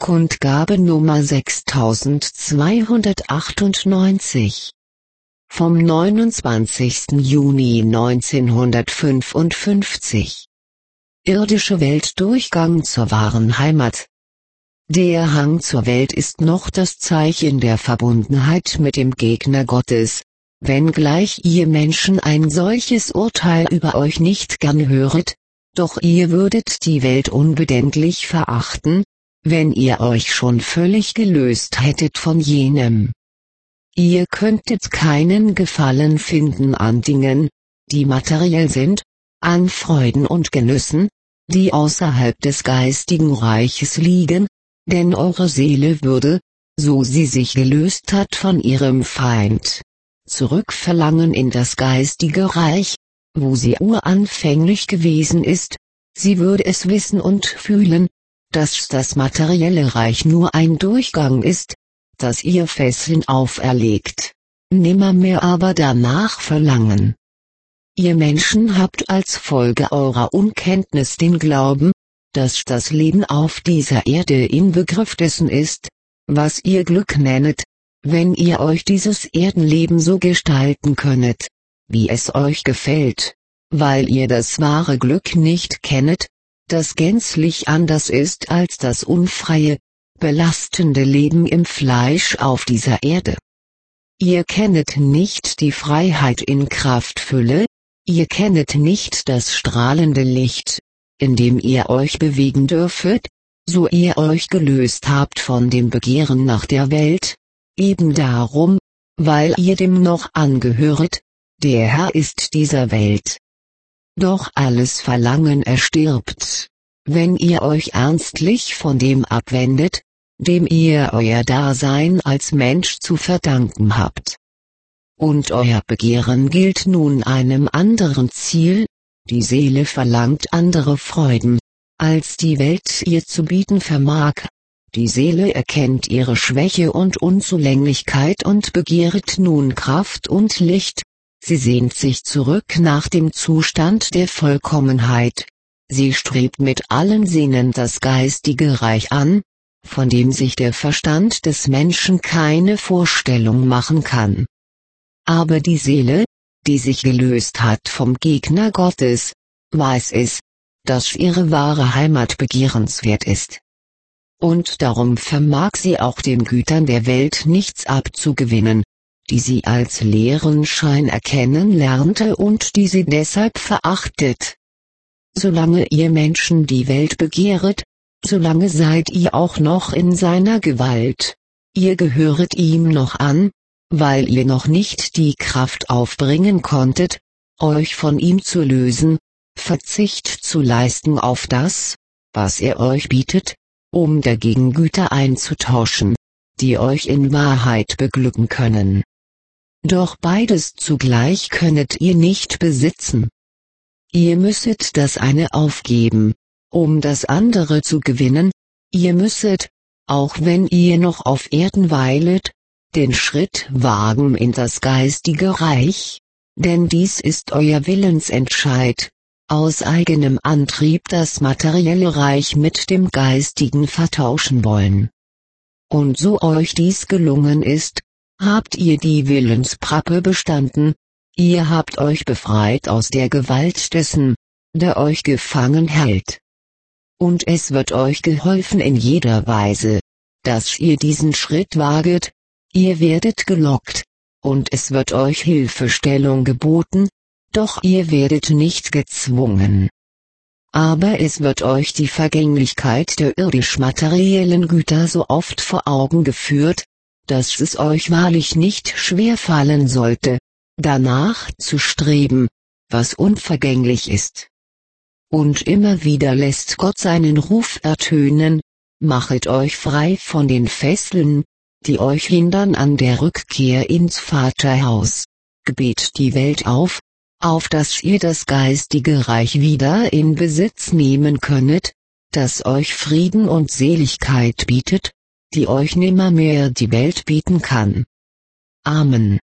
Kundgabe Nummer 6298 vom 29. Juni 1955. Irdische Weltdurchgang zur wahren Heimat. Der Hang zur Welt ist noch das Zeichen der Verbundenheit mit dem Gegner Gottes, wenngleich ihr Menschen ein solches Urteil über euch nicht gern höret, doch ihr würdet die Welt unbedenklich verachten, wenn ihr euch schon völlig gelöst hättet von jenem. Ihr könntet keinen Gefallen finden an Dingen, die materiell sind, an Freuden und Genüssen, die außerhalb des geistigen Reiches liegen, denn eure Seele würde, so sie sich gelöst hat von ihrem Feind, zurückverlangen in das geistige Reich, wo sie uranfänglich gewesen ist. Sie würde es wissen und fühlen, dass das materielle Reich nur ein Durchgang ist, das ihr Fesseln auferlegt, nimmermehr aber danach verlangen. Ihr Menschen habt als Folge eurer Unkenntnis den Glauben, dass das Leben auf dieser Erde Inbegriff dessen ist, was ihr Glück nennet, wenn ihr euch dieses Erdenleben so gestalten könnet, wie es euch gefällt, weil ihr das wahre Glück nicht kennet, das gänzlich anders ist als das unfreie, belastende Leben im Fleisch auf dieser Erde. Ihr kennet nicht die Freiheit in Kraftfülle, ihr kennet nicht das strahlende Licht, in dem ihr euch bewegen dürfet, so ihr euch gelöst habt von dem Begehren nach der Welt, eben darum, weil ihr dem noch angehöret, der Herr ist dieser Welt. Doch alles Verlangen erstirbt, wenn ihr euch ernstlich von dem abwendet, dem ihr euer Dasein als Mensch zu verdanken habt. Und euer Begehren gilt nun einem anderen Ziel, die Seele verlangt andere Freuden, als die Welt ihr zu bieten vermag. Die Seele erkennt ihre Schwäche und Unzulänglichkeit und begehret nun Kraft und Licht. Sie sehnt sich zurück nach dem Zustand der Vollkommenheit. Sie strebt mit allen Sinnen das geistige Reich an, von dem sich der Verstand des Menschen keine Vorstellung machen kann. Aber die Seele, die sich gelöst hat vom Gegner Gottes, weiß es, dass ihre wahre Heimat begehrenswert ist. Und darum vermag sie auch den Gütern der Welt nichts abzugewinnen, die sie als leeren Schein erkennen lernte und die sie deshalb verachtet. Solange ihr Menschen die Welt begehret, solange seid ihr auch noch in seiner Gewalt. Ihr gehöret ihm noch an, weil ihr noch nicht die Kraft aufbringen konntet, euch von ihm zu lösen, Verzicht zu leisten auf das, was er euch bietet, um dagegen Güter einzutauschen, die euch in Wahrheit beglücken können. Doch beides zugleich könnet ihr nicht besitzen. Ihr müsset das eine aufgeben, um das andere zu gewinnen. Ihr müsset, auch wenn ihr noch auf Erden weilet, den Schritt wagen in das geistige Reich, denn dies ist euer Willensentscheid, aus eigenem Antrieb das materielle Reich mit dem geistigen vertauschen wollen. Und so euch dies gelungen ist, habt ihr die Willensprappe bestanden, ihr habt euch befreit aus der Gewalt dessen, der euch gefangen hält. Und es wird euch geholfen in jeder Weise, dass ihr diesen Schritt waget, ihr werdet gelockt, und es wird euch Hilfestellung geboten, doch ihr werdet nicht gezwungen. Aber es wird euch die Vergänglichkeit der irdisch-materiellen Güter so oft vor Augen geführt, dass es euch wahrlich nicht schwer fallen sollte, danach zu streben, was unvergänglich ist. Und immer wieder lässt Gott seinen Ruf ertönen: Machet euch frei von den Fesseln, die euch hindern an der Rückkehr ins Vaterhaus. Gebet die Welt auf dass ihr das geistige Reich wieder in Besitz nehmen könnet, das euch Frieden und Seligkeit bietet, die euch nimmermehr die Welt bieten kann. Amen.